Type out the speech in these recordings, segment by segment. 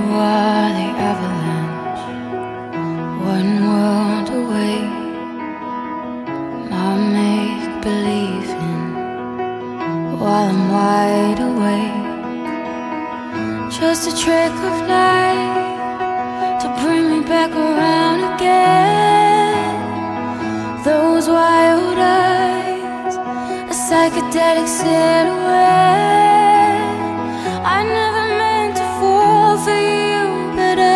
are the avalanche, one world away. My make-believing while I'm wide awake. Just a trick of light to bring me back around again. Those wild eyes, a psychedelic silhouette. I never meant to fall for you, but I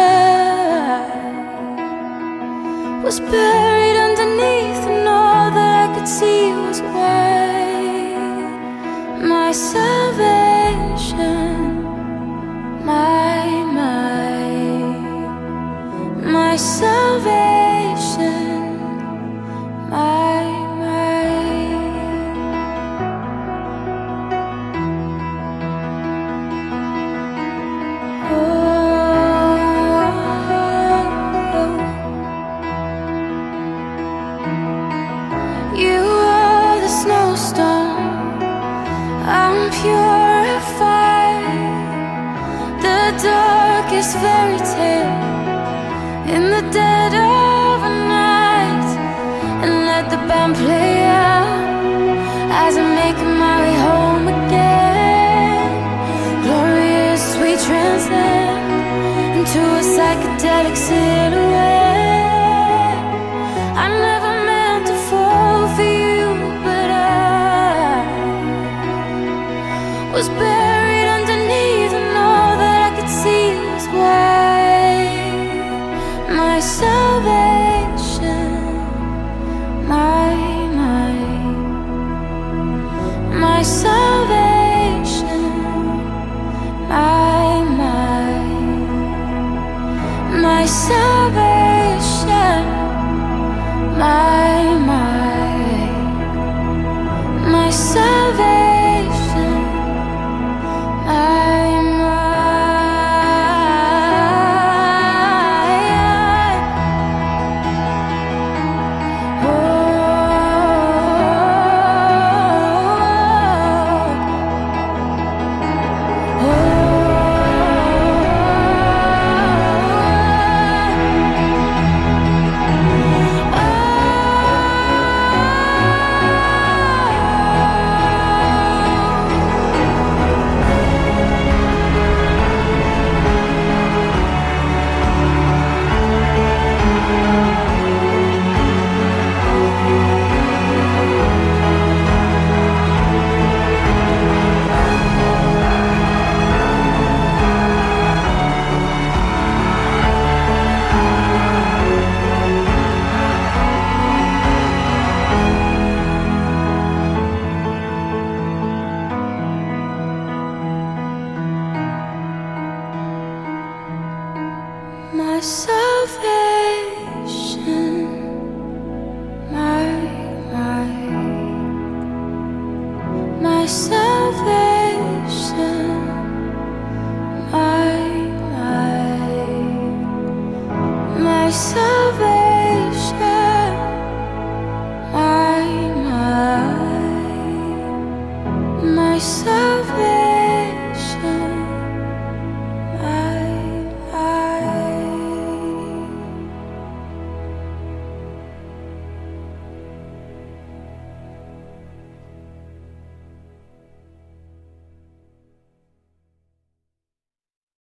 was buried underneath, and all that I could see was white. My salvation, my salvation, my You are the snowstorm, I'm purified. The darkest fairy tale in the dead of a night. And let the band play out as I'm making my way home again. Glorious, sweet transcend into a psychedelic silhouette. I never meant to fall for you, but I was buried underneath, and all that I could see was white. My salvation, my salvation, my salvation, my salvation, my salvation.